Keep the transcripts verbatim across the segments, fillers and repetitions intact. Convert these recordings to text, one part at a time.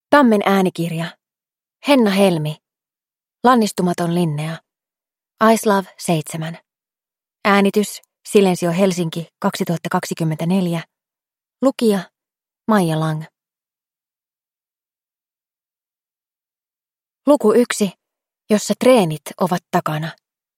Tammen äänikirja. Henna Helmi. Lannistumaton Linnea. Aislav seitsemän. Äänitys Silensio Helsinki kaksituhattakaksikymmentäneljä. Lukija Maija Lang. Luku yksi, jossa treenit ovat takana.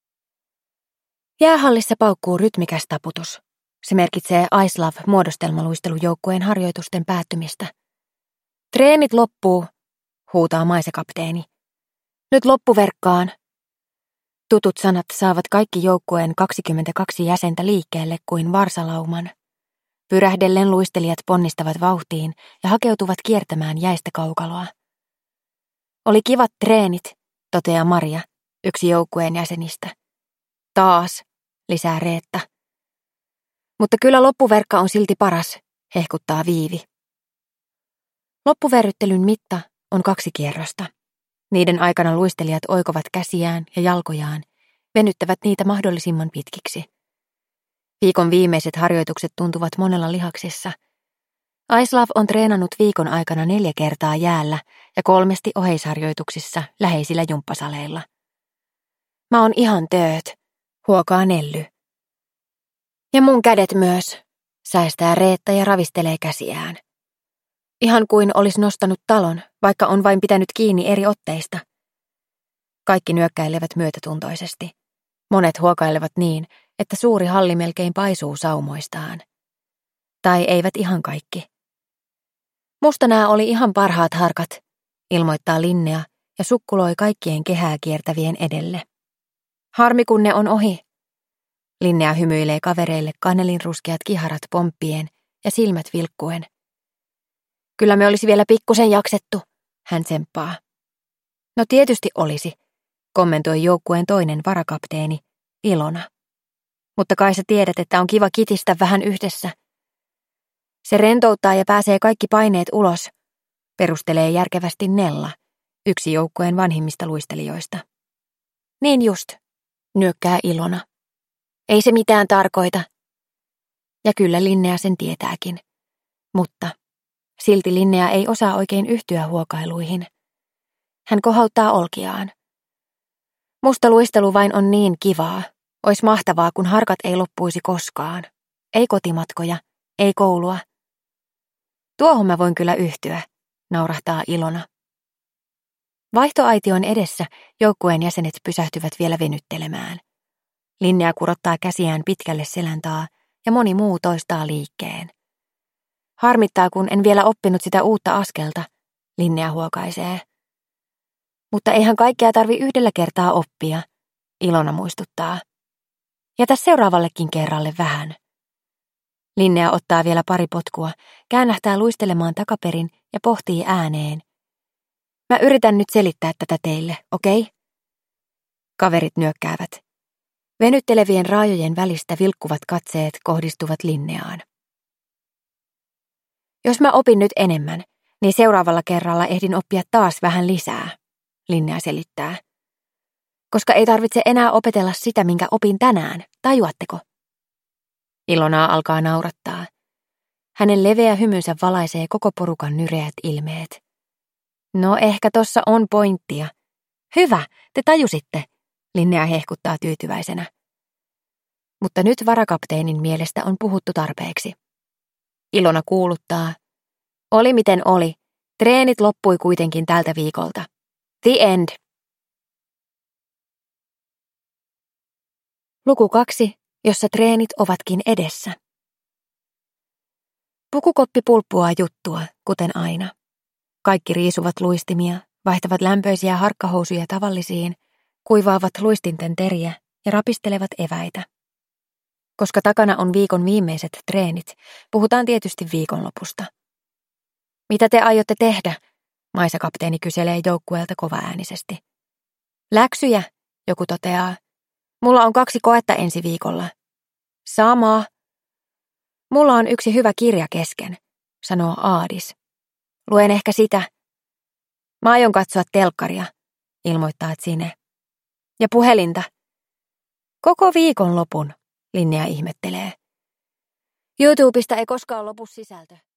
Jäähallissa paukkuu rytmikäs taputus. Se merkitsee Aislav-muodostelmaluistelujoukkueen harjoitusten päättymistä. Treenit loppuu, huutaa maisekapteeni. Nyt loppuverkkaan. Tutut sanat saavat kaikki joukkueen kaksikymmentäkaksi jäsentä liikkeelle kuin varsalauman. Pyrähdellen luistelijat ponnistavat vauhtiin ja hakeutuvat kiertämään jäistä kaukaloa. Oli kivat treenit, toteaa Maria, yksi joukkueen jäsenistä. Taas, lisää Reetta. Mutta kyllä loppuverkka on silti paras, hehkuttaa Viivi. Loppuverryttelyn mitta on kaksi kierrosta. Niiden aikana luistelijat oikovat käsiään ja jalkojaan, venyttävät niitä mahdollisimman pitkiksi. Viikon viimeiset harjoitukset tuntuvat monella lihaksissa. Aislav on treenannut viikon aikana neljä kertaa jäällä ja kolmesti oheisharjoituksissa läheisillä jumppasaleilla. Mä oon ihan tööt, huokaa Nelly. Ja mun kädet myös, säästää Reetta ja ravistelee käsiään. Ihan kuin olisi nostanut talon, vaikka on vain pitänyt kiinni eri otteista. Kaikki nyökkäilevät myötätuntoisesti. Monet huokailevat niin, että suuri halli melkein paisuu saumoistaan. Tai eivät ihan kaikki. Musta nää oli ihan parhaat harkat, ilmoittaa Linnea ja sukkuloi kaikkien kehää kiertävien edelle. Harmi kun ne on ohi. Linnea hymyilee kavereille kanelinruskeat kiharat pomppien ja silmät vilkkuen. Kyllä me olisi vielä pikkusen jaksettu, hän tsemppaa. No tietysti olisi, kommentoi joukkueen toinen varakapteeni, Ilona. Mutta kai sä tiedät, että on kiva kitistä vähän yhdessä. Se rentouttaa ja pääsee kaikki paineet ulos, perustelee järkevästi Nella, yksi joukkueen vanhimmista luistelijoista. Niin just, nyökkää Ilona. Ei se mitään tarkoita. Ja kyllä Linnea sen tietääkin, mutta silti Linnea ei osaa oikein yhtyä huokailuihin. Hän kohauttaa olkiaan. Musta luistelu vain on niin kivaa. Ois mahtavaa, kun harkat ei loppuisi koskaan. Ei kotimatkoja, ei koulua. Tuohon mä voin kyllä yhtyä, naurahtaa Ilona. Vaihtoaition edessä joukkueen jäsenet pysähtyvät vielä venyttelemään. Linnea kurottaa käsiään pitkälle selän taa ja moni muu toistaa liikkeen. Harmittaa, kun en vielä oppinut sitä uutta askelta, Linnea huokaisee. Mutta eihän kaikkea tarvi yhdellä kertaa oppia, Ilona muistuttaa. Jätä seuraavallekin kerralle vähän. Linnea ottaa vielä pari potkua, käännähtää luistelemaan takaperin ja pohtii ääneen. Mä yritän nyt selittää tätä teille, okei? Okay? Kaverit nyökkäävät. Venyttelevien raajojen välistä vilkkuvat katseet kohdistuvat Linneaan. Jos mä opin nyt enemmän, niin seuraavalla kerralla ehdin oppia taas vähän lisää, Linnea selittää. Koska ei tarvitse enää opetella sitä, minkä opin tänään, tajuatteko? Ilonaa alkaa naurattaa. Hänen leveä hymynsä valaisee koko porukan nyreät ilmeet. No ehkä tossa on pointtia. Hyvä, te tajusitte, Linnea hehkuttaa tyytyväisenä. Mutta nyt varakapteenin mielestä on puhuttu tarpeeksi. Ilona kuuluttaa. Oli miten oli. Treenit loppui kuitenkin tältä viikolta. The end. Luku kaksi, jossa treenit ovatkin edessä. Pukukoppi pulppuaa juttua, kuten aina. Kaikki riisuvat luistimia, vaihtavat lämpöisiä harkkahousuja tavallisiin, kuivaavat luistinten teriä ja rapistelevat eväitä. Koska takana on viikon viimeiset treenit, puhutaan tietysti viikonlopusta. Mitä te aiotte tehdä? Maisakapteeni kyselee joukkueelta kovaäänisesti. Läksyjä, joku toteaa. Mulla on kaksi koetta ensi viikolla. Samaa. Mulla on yksi hyvä kirja kesken, sanoo Aadis. Luen ehkä sitä. Mä aion katsoa telkkaria, ilmoittaa Zine. Ja puhelinta. Koko viikonlopun, Linnea ihmettelee. YouTubesta ei koskaan lopu sisältö.